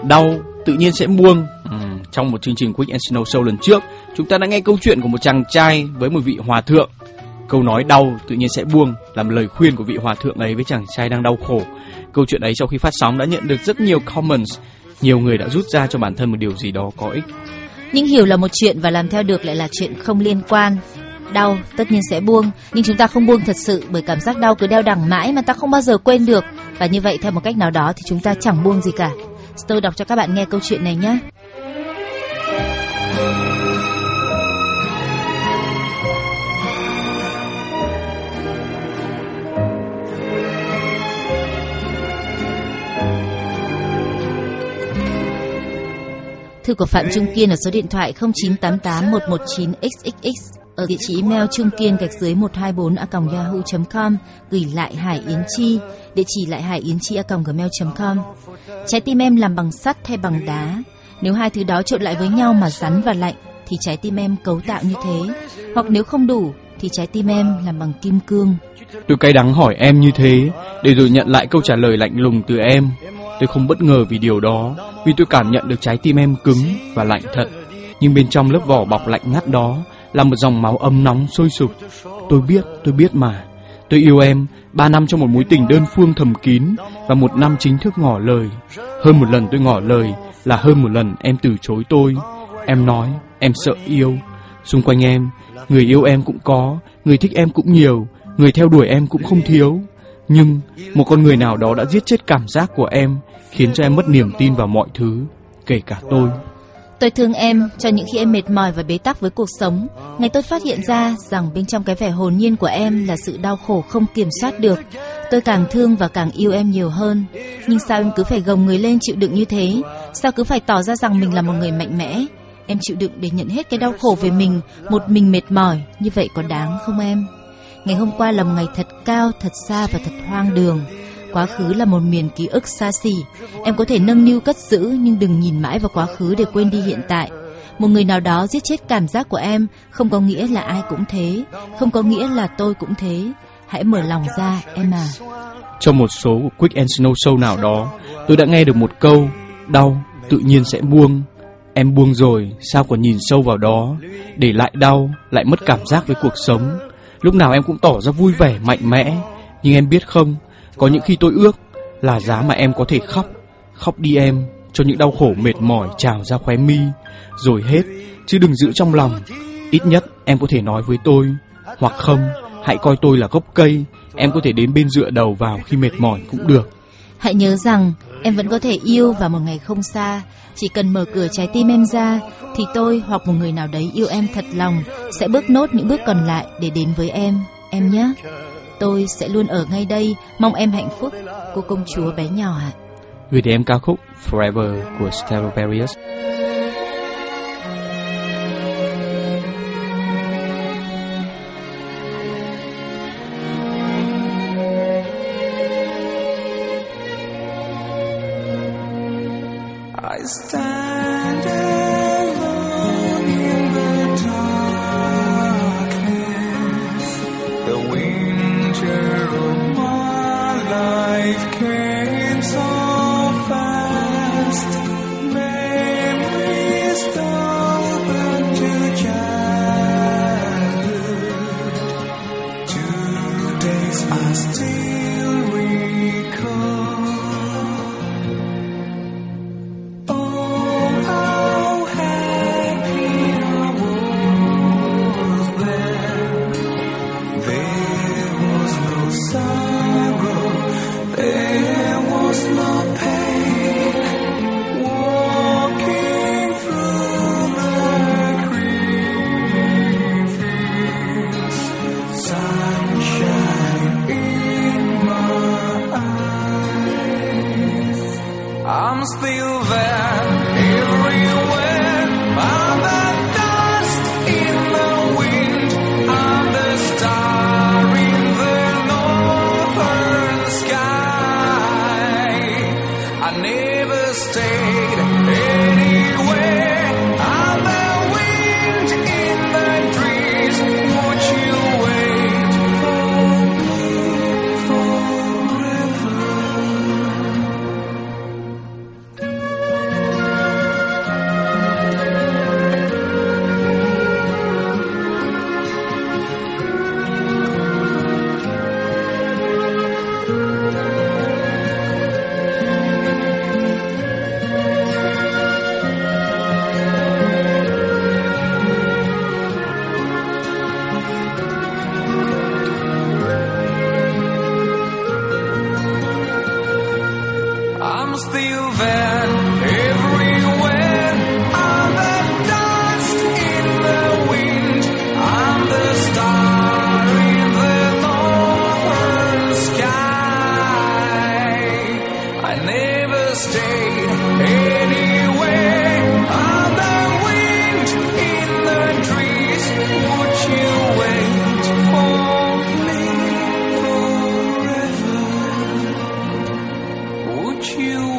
Đau tự nhiên sẽ buông. Trong một chương trình Quick and Snow Show lần trước, chúng ta đã nghe câu chuyện của một chàng trai với một vị hòa thượng. Câu nói đau tự nhiên sẽ buông làm lời khuyên của vị hòa thượng ấy với chàng trai đang đau khổ. Câu chuyện ấy sau khi phát sóng đã nhận được rất nhiều comments. Nhiều người đã rút ra cho bản thân một điều gì đó có ích. Nhưng hiểu là một chuyện và làm theo được lại là chuyện không liên quan. Đau tất nhiên sẽ buông, nhưng chúng ta không buông thật sự, bởi cảm giác đau cứ đeo đẳng mãi mà ta không bao giờ quên được. Và như vậy theo một cách nào đó thì chúng ta chẳng buông gì cả. Tôi đọc cho các bạn nghe câu chuyện này nhé. Thư của Phạm Trung Kiên ở số điện thoại 0988119119xxx, ở địa chỉ email chungkiên_124@yahoo.com, gửi lại Hải Yến Chi, địa chỉ lại haiyienchi@gmail.com. Trái tim em làm bằng sắt hay bằng đá? Nếu hai thứ đó trộn lại với nhau mà rắn và lạnh thì trái tim em cấu tạo như thế, hoặc nếu không đủ thì trái tim em làm bằng kim cương. Tôi cay đắng hỏi em như thế để rồi nhận lại câu trả lời lạnh lùng từ em. Tôi không bất ngờ vì điều đó, vì tôi cảm nhận được trái tim em cứng và lạnh thật. Nhưng bên trong lớp vỏ bọc lạnh ngắt đó là một dòng máu ấm nóng sôi sục. Tôi biết mà. Tôi yêu em 3 năm trong một mối tình đơn phương thầm kín và 1 năm chính thức ngỏ lời. Hơn một lần tôi ngỏ lời là hơn một lần em từ chối tôi. Em nói em sợ yêu. Xung quanh em, người yêu em cũng có, người thích em cũng nhiều, người theo đuổi em cũng không thiếu. Nhưng một con người nào đó đã giết chết cảm giác của em, khiến cho em mất niềm tin vào mọi thứ, kể cả tôi. Tôi thương em cho những khi em mệt mỏi và bế tắc với cuộc sống. Ngày tôi phát hiện ra rằng bên trong cái vẻ hồn nhiên của em là sự đau khổ không kiểm soát được. Tôi càng thương và càng yêu em nhiều hơn. Nhưng sao em cứ phải gồng người lên chịu đựng như thế? Sao cứ phải tỏ ra rằng mình là một người mạnh mẽ? Em chịu đựng để nhận hết cái đau khổ về mình, một mình mệt mỏi, như vậy có đáng không em? Ngày hôm qua là một ngày thật cao, thật xa và thật hoang đường. Quá khứ là một miền ký ức xa xỉ. Em có thể nâng niu cất giữ, nhưng đừng nhìn mãi vào quá khứ để quên đi hiện tại. Một người nào đó giết chết cảm giác của em không có nghĩa là ai cũng thế, không có nghĩa là tôi cũng thế. Hãy mở lòng ra em à. Trong một số của Quick and Snow Show nào đó, tôi đã nghe được một câu: đau tự nhiên sẽ buông. Em buông rồi, sao còn nhìn sâu vào đó, để lại đau, lại mất cảm giác với cuộc sống. Lúc nào em cũng tỏ ra vui vẻ, mạnh mẽ. Nhưng em biết không, có những khi tôi ước là giá mà em có thể khóc. Khóc đi em, cho những đau khổ mệt mỏi trào ra khóe mi. Rồi hết, chứ đừng giữ trong lòng. Ít nhất em có thể nói với tôi. Hoặc không, hãy coi tôi là gốc cây. Em có thể đến bên dựa đầu vào khi mệt mỏi cũng được. Hãy nhớ rằng em vẫn có thể yêu vào một ngày không xa. Chỉ cần mở cửa trái tim em ra thì tôi hoặc một người nào đấy yêu em thật lòng sẽ bước nốt những bước còn lại để đến với em nhé. Tôi sẽ luôn ở ngay đây, mong em hạnh phúc, cô công chúa bé nhỏ ạ. Gửi đến em ca khúc Forever của Stradivarius. I stand alone in the darkness. The winter of my life came so fast. Memories dull back to childhood. 2 days I still recall. I'm still there, everywhere. I'm the dust in the wind. I'm the star in the northern sky. I never stayed anywhere. I'm the wind in the trees. Won't you wait for me forever? I'm still there, everywhere. I'm the dust in the wind. I'm the star in the northern sky. I never stayed anywhere. I'm the wind in the trees. Would you wait for me forever? Would you